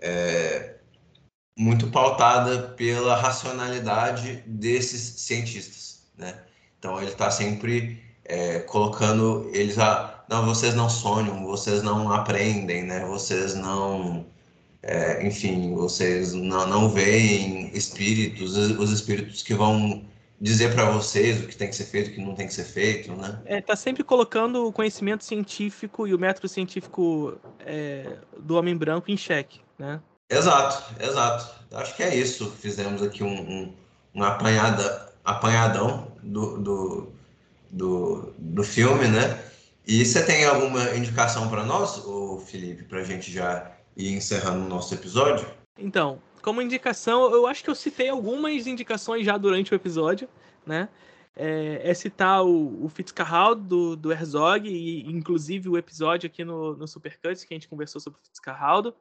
é, muito pautada pela racionalidade desses cientistas, né? Então ele está sempre é, colocando eles a, não, vocês não sonham, vocês não aprendem, né? Vocês não, é, enfim, vocês não, não veem espíritos, os espíritos que vão dizer para vocês o que tem que ser feito, o que não tem que ser feito, né? É, tá sempre colocando o conhecimento científico e o método científico é, do homem branco em xeque, né? Exato, exato. Acho que é isso. Fizemos aqui um, um, um apanhada, apanhadão do, do, do, do filme, né? E você tem alguma indicação para nós, ô Felipe, para a gente já ir encerrando o nosso episódio? Então, como indicação, eu acho que eu citei algumas indicações já durante o episódio, né? É, é citar o, o Fitzcarraldo do, do Herzog, e inclusive o episódio aqui no, no Supercuts, que a gente conversou sobre o Fitzcarraldo.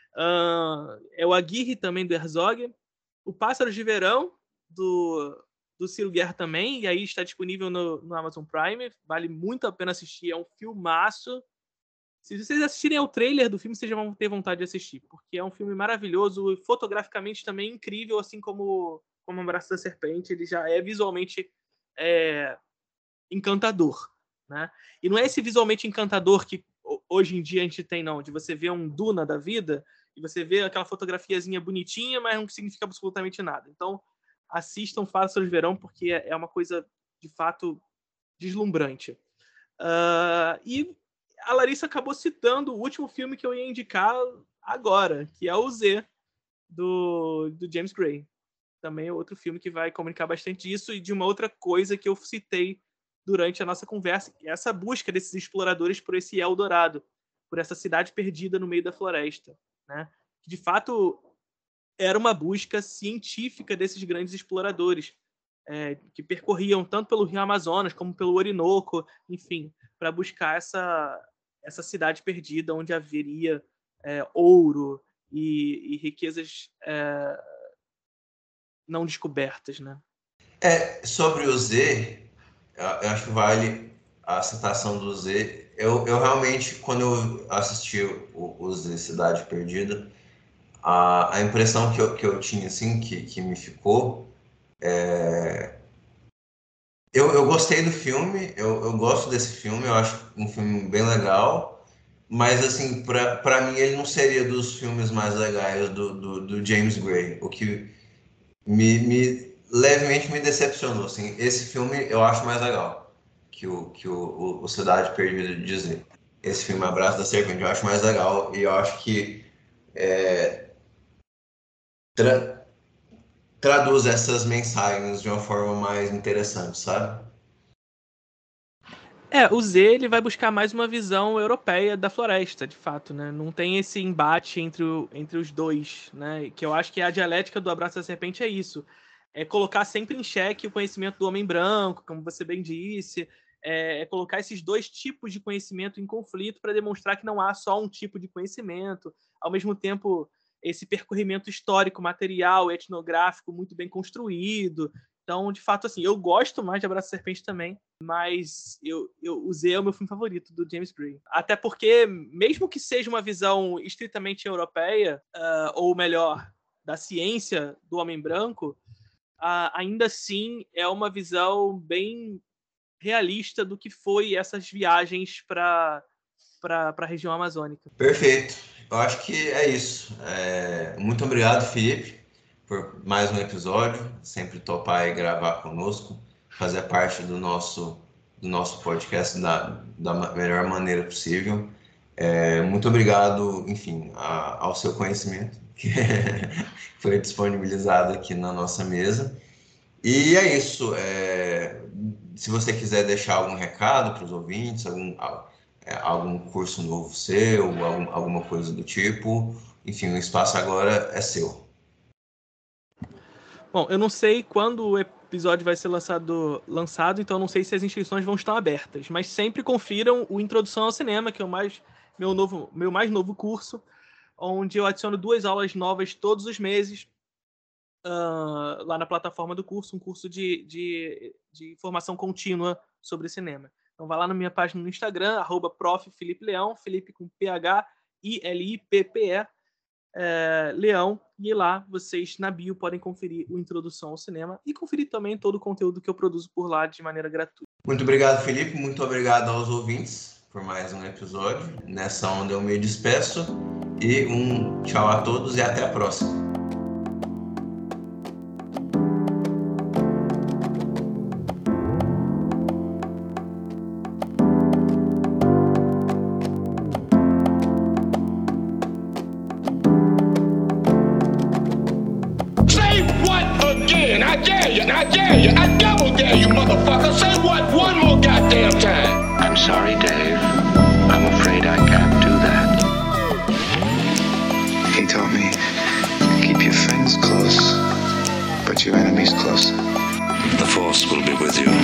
Uh, é o Aguirre também do Herzog. O Pássaros de Verão, do, do Ciro Guerra também, e aí está disponível no, no Amazon Prime. Vale muito a pena assistir, é um filmaço. Se vocês assistirem ao trailer do filme, vocês já vão ter vontade de assistir, porque é um filme maravilhoso, fotograficamente também incrível, assim como, como O Abraço da Serpente. Ele já é visualmente é, encantador, né? E não é esse visualmente encantador que hoje em dia a gente tem, não, de você ver um Duna da vida e você vê aquela fotografiazinha bonitinha, mas não significa absolutamente nada. Então, assistam Pássaros de Verão, porque é uma coisa, de fato, deslumbrante. Uh, e a Larissa acabou citando o último filme que eu ia indicar agora, que é o Z, do, do James Gray. Também é outro filme que vai comunicar bastante disso e de uma outra coisa que eu citei durante a nossa conversa, essa busca desses exploradores por esse Eldorado, por essa cidade perdida no meio da floresta, né? Que de fato era uma busca científica desses grandes exploradores, é, que percorriam tanto pelo Rio Amazonas como pelo Orinoco, enfim, para buscar essa, essa cidade perdida onde haveria é, ouro e, e riquezas é, não descobertas, né? É, sobre o Z, eu acho que vale a citação do Z. Eu, eu realmente, quando eu assisti o, o Z Cidade Perdida, a, a impressão que eu, que eu tinha, assim, que, que me ficou, é... eu, eu gostei do filme, eu, eu gosto desse filme, eu acho um filme bem legal, mas, assim, pra, pra mim ele não seria dos filmes mais legais do, do, do James Gray, o que me, me levemente me decepcionou, assim. Esse filme eu acho mais legal que o, que o, o, o Cidade Perdida de dizer. Esse filme Abraço da Serpente eu acho mais legal e eu acho que é, tra, traduz essas mensagens de uma forma mais interessante, sabe? É, o Z ele vai buscar mais uma visão europeia da floresta, de fato, né? Não tem esse embate entre, o, entre os dois, né? Que eu acho que a dialética do Abraço da Serpente é isso. É colocar sempre em xeque o conhecimento do homem branco, como você bem disse, é, é colocar esses dois tipos de conhecimento em conflito para demonstrar que não há só um tipo de conhecimento, ao mesmo tempo esse percorrimento histórico, material, etnográfico muito bem construído. Então, de fato, assim, eu gosto mais de Abraço da Serpente também, mas eu, eu, o Z é o meu filme favorito do James Gray. Até porque, mesmo que seja uma visão estritamente europeia, uh, ou melhor, da ciência do homem branco, uh, ainda assim é uma visão bem realista do que foi essas viagens para a região amazônica. Perfeito. Eu acho que é isso. É... Muito obrigado, Felipe, por mais um episódio, sempre topar e gravar conosco, fazer parte do nosso, do nosso podcast da, da melhor maneira possível. É, muito obrigado, enfim, a, ao seu conhecimento, que foi disponibilizado aqui na nossa mesa. E é isso. É, se você quiser deixar algum recado para os ouvintes, algum, algum curso novo seu, algum, alguma coisa do tipo, enfim, o espaço agora é seu. Bom, eu não sei quando o episódio vai ser lançado, lançado, então eu não sei se as inscrições vão estar abertas, mas sempre confiram o Introdução ao Cinema, que é o mais meu, novo, meu mais novo curso, onde eu adiciono duas aulas novas todos os meses uh, lá na plataforma do curso, um curso de, de, de formação contínua sobre cinema. Então vai lá na minha página no Instagram, arroba prof Felipe Leão, Felipe com P H I L I P P E, é, Leão, e lá vocês na bio podem conferir o Introdução ao Cinema e conferir também todo o conteúdo que eu produzo por lá de maneira gratuita. Muito obrigado, Felipe, muito obrigado aos ouvintes por mais um episódio. Nessa onda eu me despeço e um tchau a todos e até a próxima. I dare you, I dare you, I double dare you, motherfucker. Say what one more goddamn time. I'm sorry, Dave. I'm afraid I can't do that. He taught me, keep your friends close, but your enemies closer. The Force will be with you.